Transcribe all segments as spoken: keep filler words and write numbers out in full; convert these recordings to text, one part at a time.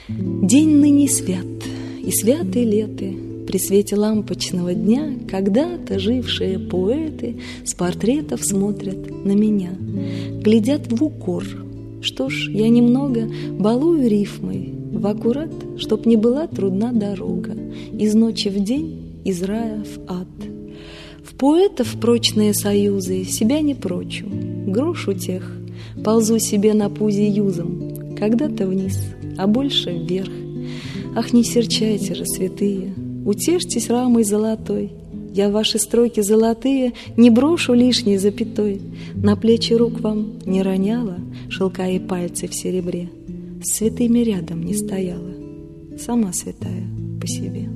День ныне свят, и святы леты, при свете лампочного дня когда-то жившие поэты с портретов смотрят на меня, глядят в укор. Что ж, я немного балую рифмой, в аккурат, чтоб не была трудна дорога из ночи в день, из рая в ад. В поэтов прочные союзы себя не прочу, грош у тех, ползу себе на пузе юзом, когда-то вниз, а больше вверх. Ах, не серчайте же, святые, утешьтесь рамой золотой, я ваши строки золотые не брошу лишней запятой, на плечи рук вам не роняла шелка и пальцы в серебре, с святыми рядом не стояла, сама святая по себе.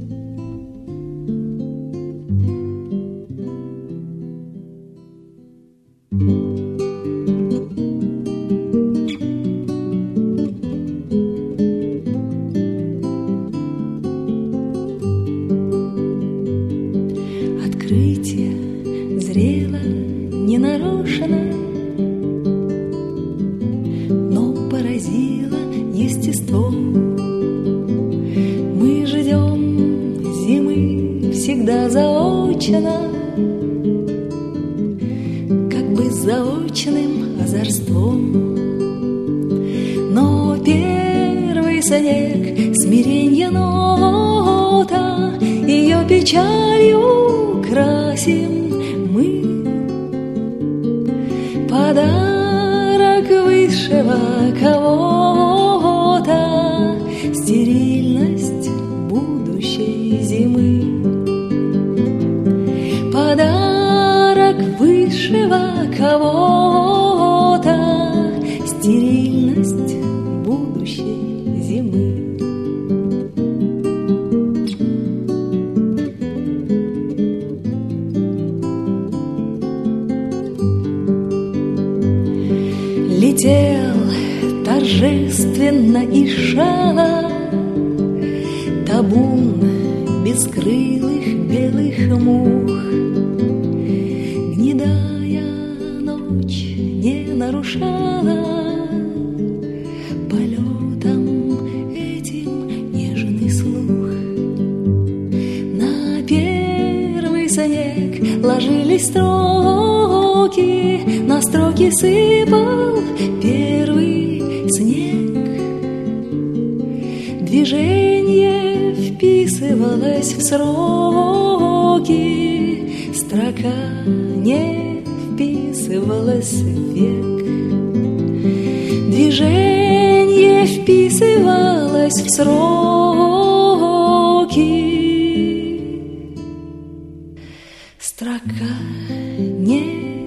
Открытие зрело ненарочно, но поразило естество. Мы ждем зимы всегда заочно, как бы заочным озорством. Но первый снег, смиренье нота, ее печалью красим мы. Подарок высшего кого-то, стерильность будущей зимы. Подарок высшего кого-то, стерильность будущей зимы. Летел торжественно и шало табун бескрылых белых мух. Гнедая ночь не нарушала полетом этим нежный слух. На первый снег ложились строки, на строки сыпал первый снег. Движение вписывалось в сроки, строка не вписывалась в век. Движение вписывалось в сроки, строка не